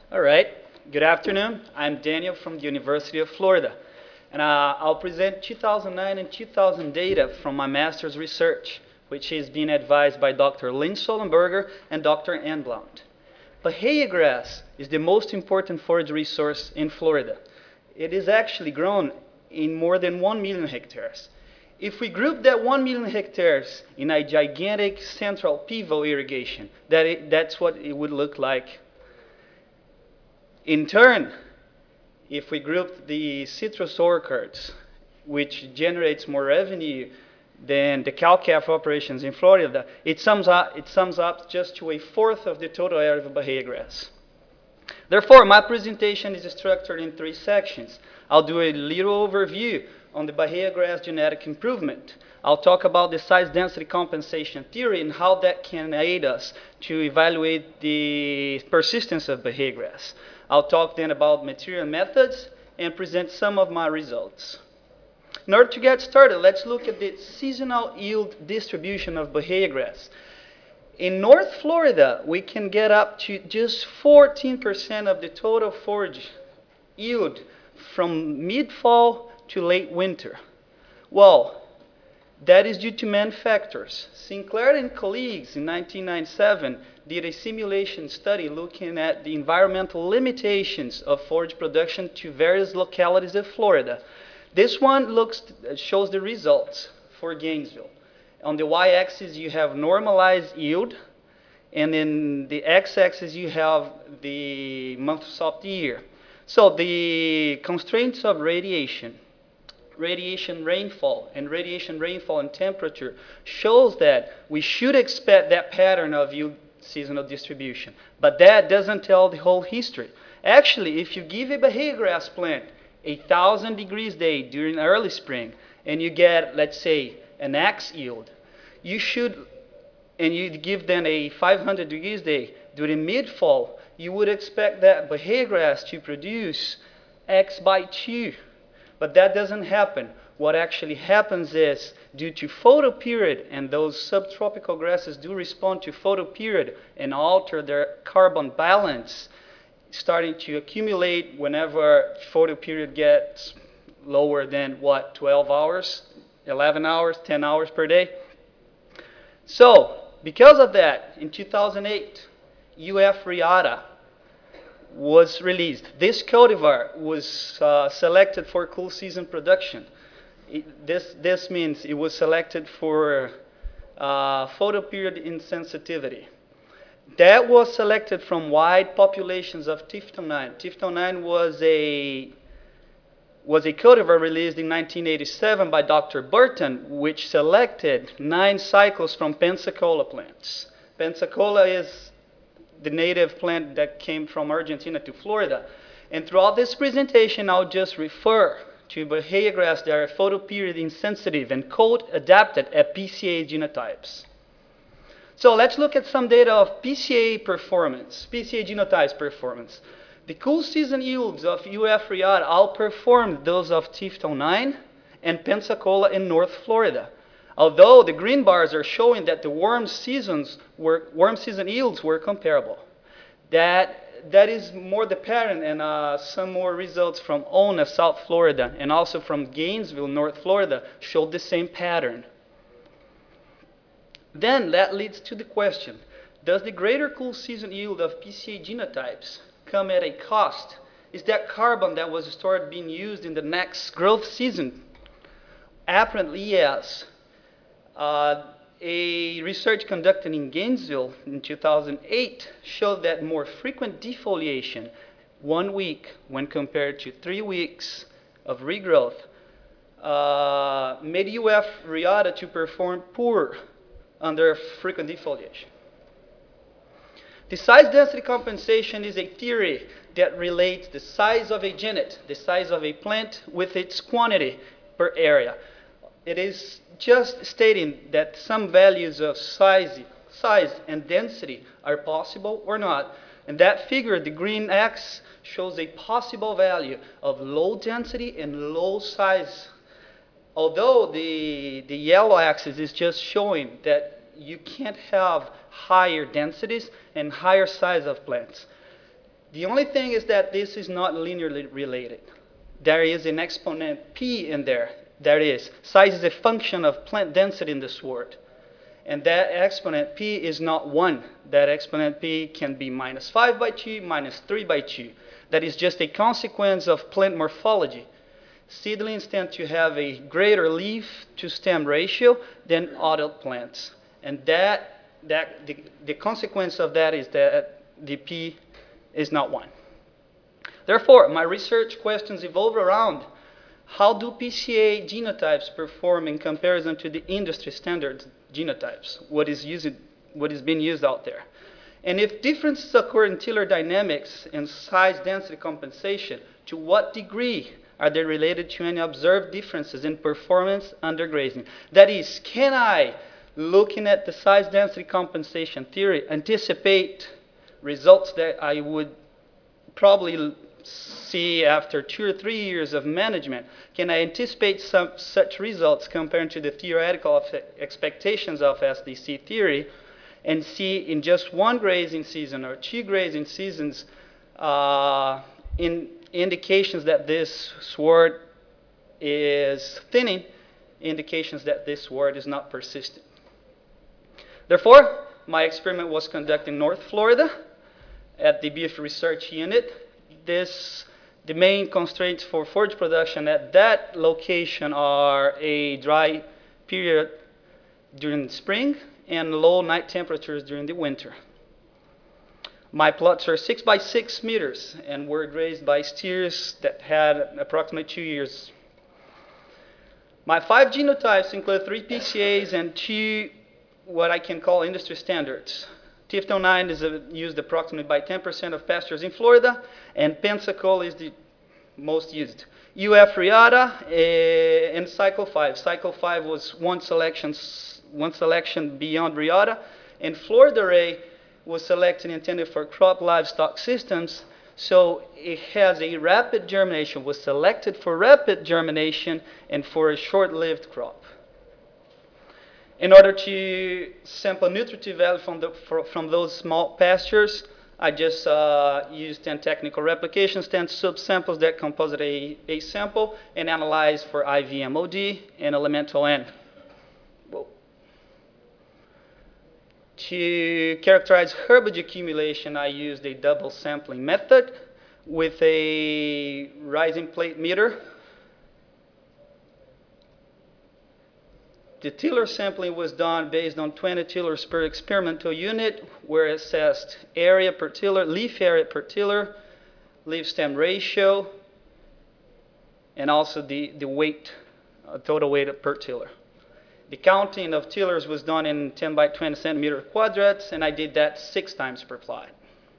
All right. Good afternoon. I'm Daniel from the University of Florida, and I'll present 2009 and 2000 data from my master's research, which is being advised by Dr. Lynn Sollenberger and Dr. Ann Blount. Bahia grass is the most important forage resource in Florida. It is actually grown in more than 1 million hectares. If we group that 1 million hectares in a gigantic central pivot irrigation, that's what it would look like. In turn, if we group the citrus orchards, which generates more revenue than the cow-calf operations in Florida, it sums up just to a fourth of the total area of Bahia grass. Therefore, my presentation is structured in 3 sections. I'll do a little overview on the Bahia grass genetic improvement. I'll talk about the size density compensation theory and how that can aid us to evaluate the persistence of Bahia grass. I'll talk then about material methods and present some of my results. In order to get started, let's look at the seasonal yield distribution of Bahia grass. In North Florida, we can get up to just 14% of the total forage yield from mid-fall to late winter. Well, that is due to many factors. Sinclair and colleagues in 1997 did a simulation study looking at the environmental limitations of forage production to various localities of Florida. This one shows the results for Gainesville. On the y-axis, you have normalized yield, and in the x-axis, you have the months of the year. So the constraints of radiation rainfall, and temperature shows that we should expect that pattern of yield seasonal distribution. But that doesn't tell the whole history. Actually, if you give a Bahia grass plant 1,000 degrees day during early spring, and you get, let's say, an X yield, and you give them a 500 degrees day during mid-fall, you would expect that Bahia grass to produce X by 2. But that doesn't happen. What actually happens is, due to photoperiod, and those subtropical grasses do respond to photoperiod and alter their carbon balance, starting to accumulate whenever photoperiod gets lower than, 12 hours, 11 hours, 10 hours per day. So, because of that, in 2008, UF Riata was released. This cultivar was selected for cool season production. This means it was selected for photoperiod insensitivity. That was selected from wide populations of Tifton 9. Tifton 9 was a cultivar released in 1987 by Dr. Burton, which selected 9 cycles from Pensacola plants. Pensacola is the native plant that came from Argentina to Florida. And throughout this presentation, I'll just refer to Bahia grass that are photoperiod insensitive and cold adapted at PCA genotypes. So let's look at some data of PCA performance, PCA genotypes performance. The cool season yields of UF Riata outperformed those of Tifton 9 and Pensacola in North Florida. Although the green bars are showing that the warm season yields were comparable. That is more the pattern, and some more results from Ona, South Florida, and also from Gainesville, North Florida, showed the same pattern. Then that leads to the question, does the greater cool season yield of PCA genotypes come at a cost? Is that carbon that was stored being used in the next growth season? Apparently, yes. A research conducted in Gainesville in 2008 showed that more frequent defoliation, 1 week when compared to 3 weeks of regrowth, made UF Riata to perform poor under frequent defoliation. The size density compensation is a theory that relates the size of a genet, the size of a plant, with its quantity per area. It is just stating that some values of size and density are possible or not. And that figure, the green X, shows a possible value of low density and low size. Although the yellow axis is just showing that you can't have higher densities and higher size of plants. The only thing is that this is not linearly related. There is an exponent p in there. There is. Size is a function of plant density in the sward. And that exponent p is not 1. That exponent p can be minus 5 by 2, minus 3 by 2. That is just a consequence of plant morphology. Seedlings tend to have a greater leaf-to-stem ratio than adult plants. And the consequence of that is that the p is not 1. Therefore, my research questions evolve around how do PCA genotypes perform in comparison to the industry standard genotypes, what is being used out there. And if differences occur in tiller dynamics and size density compensation, to what degree are they related to any observed differences in performance under grazing? That is, can I, looking at the size density compensation theory, anticipate results that I would probably see after 2 or 3 years of management? Can I anticipate some such results compared to the theoretical expectations of SDC theory and see in just one grazing season or 2 grazing seasons in indications that this sward is thinning, indications that this sward is not persistent? Therefore, my experiment was conducted in North Florida at the Beef Research Unit. The main constraints for forage production at that location are a dry period during the spring and low night temperatures during the winter. My plots are 6 by 6 meters and were grazed by steers that had approximately 2 years. My 5 genotypes include 3 PCAs and 2 what I can call industry standards. TF09 is used approximately by 10% of pastures in Florida, and Pensacola is the most used. UF Riata and Cycle 5. Cycle 5 was one selection beyond Riata, and Florida Ray was selected intended for crop livestock systems, so it has a rapid germination, was selected for rapid germination and for a short-lived crop. In order to sample nutritive value from those small pastures, I just used 10 technical replications, 10 subsamples that composite a sample, and analyzed for IVMOD and elemental N. Whoa. To characterize herbage accumulation, I used a double sampling method with a rising plate meter. The tiller sampling was done based on 20 tillers per experimental unit, where assessed area per tiller, leaf area per tiller, leaf stem ratio, and also the weight, total weight per tiller. The counting of tillers was done in 10 by 20 centimeter quadrats, and I did that 6 times per plot.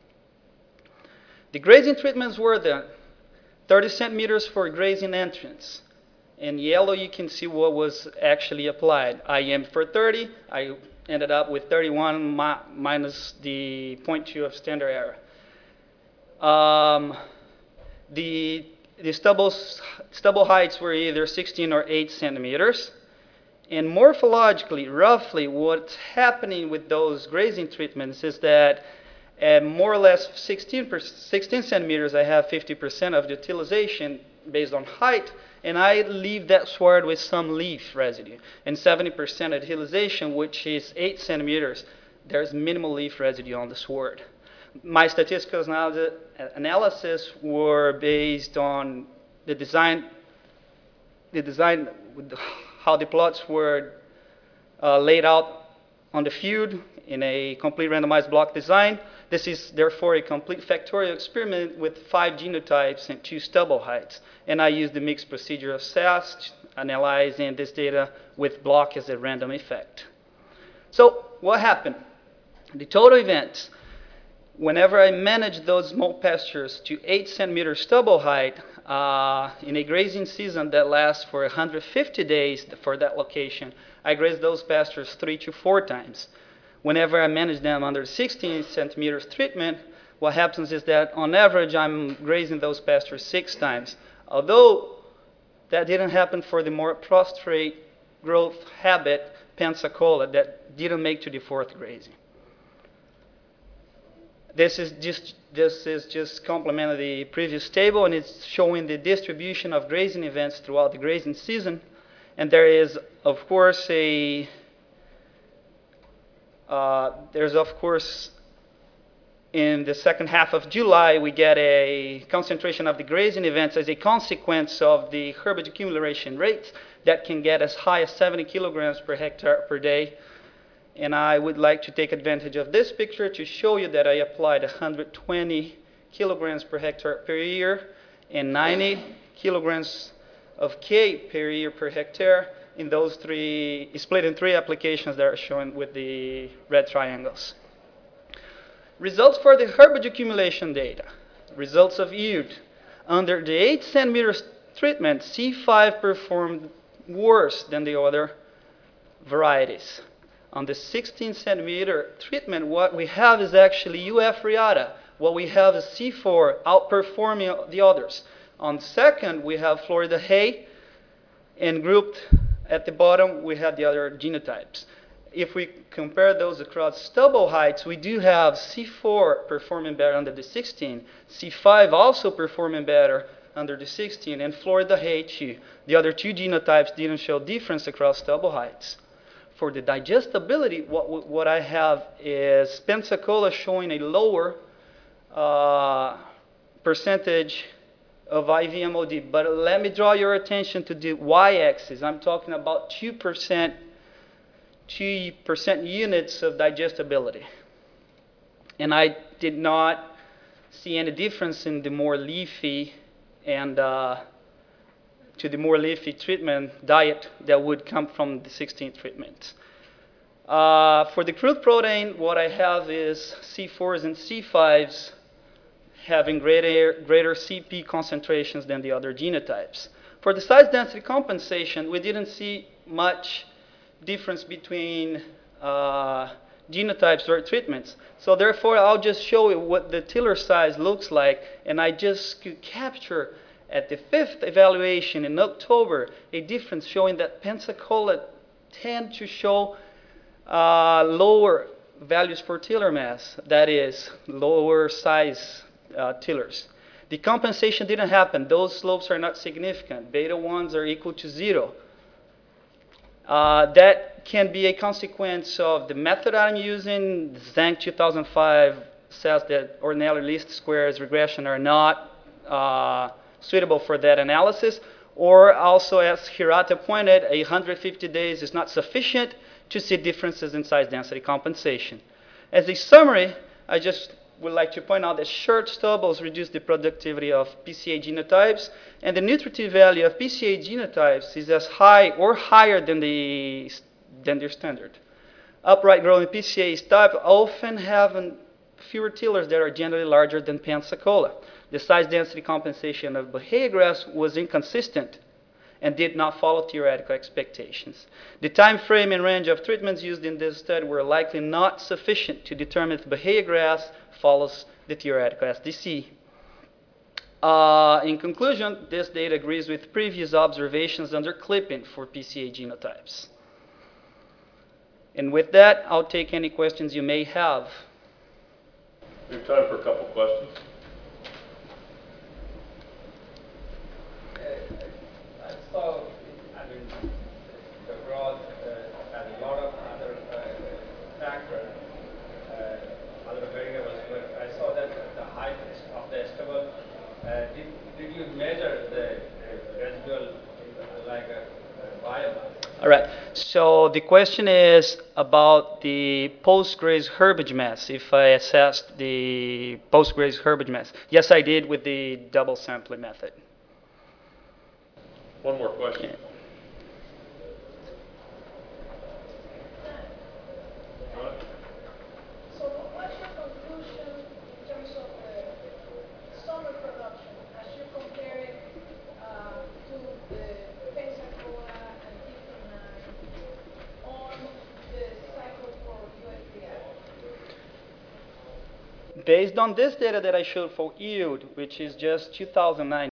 The grazing treatments were the 30 centimeters for grazing entrance. In yellow, you can see what was actually applied. I aimed for 30. I ended up with 31 minus the 0.2 of standard error. The stubble heights were either 16 or 8 centimeters. And morphologically, roughly, what's happening with those grazing treatments is that at more or less 16 centimeters, I have 50% of the utilization based on height, and I leave that sward with some leaf residue. And 70% at utilization, which is 8 centimeters, there's minimal leaf residue on the sward. My statistical analysis were based on the design, how the plots were laid out on the field in a complete randomized block design. This is therefore a complete factorial experiment with 5 genotypes and 2 stubble heights. And I used the mixed procedure of SAS, analyzing this data with block as a random effect. So what happened? The total events, whenever I managed those small pastures to 8 centimeter stubble height in a grazing season that lasts for 150 days for that location, I grazed those pastures 3 to 4 times. Whenever I manage them under 16 centimeters treatment, what happens is that on average I'm grazing those pastures 6 times. Although that didn't happen for the more prostrate growth habit, Pensacola, that didn't make to the 4th grazing. This is just complementing the previous table, and it's showing the distribution of grazing events throughout the grazing season. And there is, of course, in the second half of July, we get a concentration of the grazing events as a consequence of the herbage accumulation rates that can get as high as 70 kilograms per hectare per day. And I would like to take advantage of this picture to show you that I applied 120 kilograms per hectare per year and 90 kilograms of K per year per hectare in those three, split in three applications that are shown with the red triangles. Results for the herbage accumulation data. Results of yield. Under the 8 centimeters treatment, C5 performed worse than the other varieties. On the 16 centimeter treatment, what we have is actually UF Reata. What we have is C4 outperforming the others. On second, we have Florida Hay, and grouped at the bottom, we have the other genotypes. If we compare those across stubble heights, we do have C4 performing better under the 16, C5 also performing better under the 16, and Florida Hay too. The other two genotypes didn't show difference across stubble heights. For the digestibility, what I have is Pensacola showing a lower percentage of IVMOD, but let me draw your attention to the y-axis. I'm talking about 2% units of digestibility. And I did not see any difference in the more leafy and to the more leafy treatment diet that would come from the 16th treatment. For the crude protein, what I have is C4s and C5s having greater CP concentrations than the other genotypes. For the size density compensation, we didn't see much difference between genotypes or treatments. So therefore, I'll just show you what the tiller size looks like, and I just could capture at the 5th evaluation in October a difference showing that Pensacola tend to show lower values for tiller mass, that is, lower size tillers. The compensation didn't happen. Those slopes are not significant. Beta 1s are equal to 0. That can be a consequence of the method I'm using. Zank 2005 says that ordinary least squares regression are not suitable for that analysis. Or also, as Hirata pointed, 150 days is not sufficient to see differences in size density compensation. As a summary, I just would like to point out that short stubbles reduce the productivity of PCA genotypes, and the nutritive value of PCA genotypes is as high or higher than their standard. Upright growing PCA type often have fewer tillers that are generally larger than Pensacola. The size density compensation of Bahia grass was inconsistent and did not follow theoretical expectations. The time frame and range of treatments used in this study were likely not sufficient to determine if Bahia grass follows the theoretical SDC. In conclusion, this data agrees with previous observations under clipping for PCA genotypes. And with that, I'll take any questions you may have. We have time for a couple questions. The growth and a lot of other factors, other variables, but I saw that the height of the stubble, did you measure the residual biomass? All right. So the question is about the post-graze herbage mass, if I assessed the post-graze herbage mass. Yes, I did with the double sampling method. One more question. Okay. So what's your conclusion in terms of summer production as you compare it to the Pensacola and T9 on the cycle for UFPI? Based on this data that I showed for yield, which is just 2009,